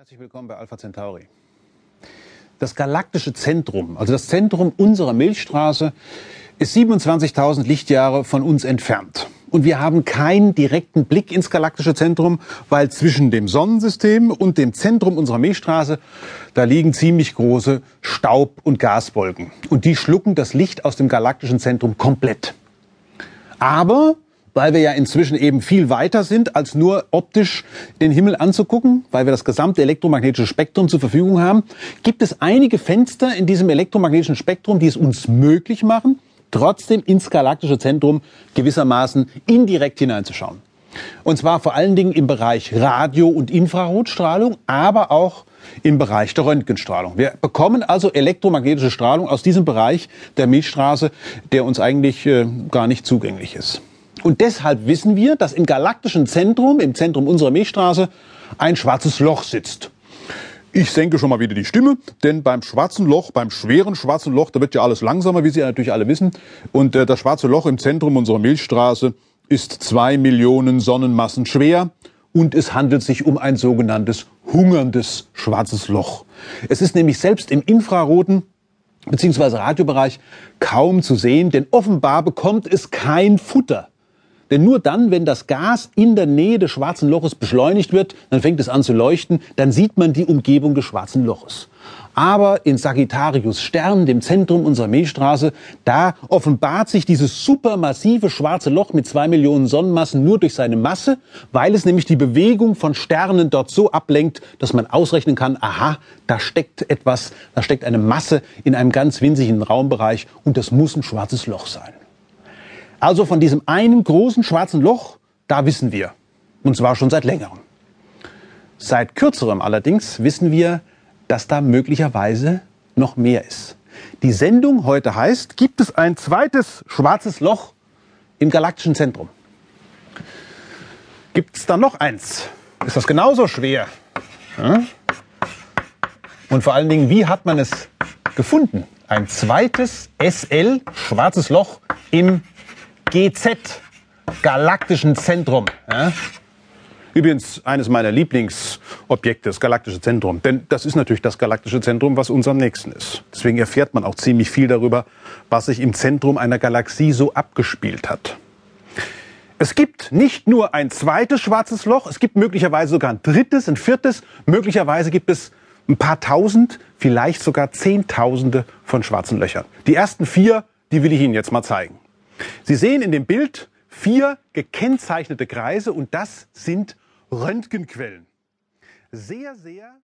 Herzlich willkommen bei Alpha Centauri. Das galaktische Zentrum, also das Zentrum unserer Milchstraße, ist 27.000 Lichtjahre von uns entfernt. Und wir haben keinen direkten Blick ins galaktische Zentrum, weil zwischen dem Sonnensystem und dem Zentrum unserer Milchstraße, da liegen ziemlich große Staub- und Gaswolken. Und die schlucken das Licht aus dem galaktischen Zentrum komplett. Aber weil wir ja inzwischen eben viel weiter sind, als nur optisch den Himmel anzugucken, weil wir das gesamte elektromagnetische Spektrum zur Verfügung haben, gibt es einige Fenster in diesem elektromagnetischen Spektrum, die es uns möglich machen, trotzdem ins galaktische Zentrum gewissermaßen indirekt hineinzuschauen. Und zwar vor allen Dingen im Bereich Radio- und Infrarotstrahlung, aber auch im Bereich der Röntgenstrahlung. Wir bekommen also elektromagnetische Strahlung aus diesem Bereich der Milchstraße, der uns eigentlich gar nicht zugänglich ist. Und deshalb wissen wir, dass im galaktischen Zentrum, im Zentrum unserer Milchstraße, ein schwarzes Loch sitzt. Ich senke schon mal wieder die Stimme, denn beim schwarzen Loch, beim schweren schwarzen Loch, da wird ja alles langsamer, wie Sie ja natürlich alle wissen. Und das schwarze Loch im Zentrum unserer Milchstraße ist 2 Millionen Sonnenmassen schwer. Und es handelt sich um ein sogenanntes hungerndes schwarzes Loch. Es ist nämlich selbst im infraroten bzw. Radiobereich kaum zu sehen, denn offenbar bekommt es kein Futter. Denn nur dann, wenn das Gas in der Nähe des schwarzen Loches beschleunigt wird, dann fängt es an zu leuchten, dann sieht man die Umgebung des schwarzen Loches. Aber in Sagittarius Stern, dem Zentrum unserer Milchstraße, da offenbart sich dieses supermassive schwarze Loch mit 2 Millionen Sonnenmassen nur durch seine Masse, weil es nämlich die Bewegung von Sternen dort so ablenkt, dass man ausrechnen kann, aha, da steckt etwas, da steckt eine Masse in einem ganz winzigen Raumbereich und das muss ein schwarzes Loch sein. Also von diesem einen großen schwarzen Loch, da wissen wir. Und zwar schon seit längerem. Seit kürzerem allerdings wissen wir, dass da möglicherweise noch mehr ist. Die Sendung heute heißt, gibt es ein zweites schwarzes Loch im galaktischen Zentrum? Gibt es da noch eins? Ist das genauso schwer? Ja? Und vor allen Dingen, wie hat man es gefunden? Ein zweites SL, schwarzes Loch im GZ, galaktischen Zentrum. Ja? Übrigens eines meiner Lieblingsobjekte, das galaktische Zentrum. Denn das ist natürlich das galaktische Zentrum, was uns am nächsten ist. Deswegen erfährt man auch ziemlich viel darüber, was sich im Zentrum einer Galaxie so abgespielt hat. Es gibt nicht nur ein zweites schwarzes Loch, es gibt möglicherweise sogar ein drittes, ein viertes. Möglicherweise gibt es ein paar tausend, vielleicht sogar Zehntausende von schwarzen Löchern. Die ersten 4, die will ich Ihnen jetzt mal zeigen. Sie sehen in dem Bild 4 gekennzeichnete Kreise und das sind Röntgenquellen. Sehr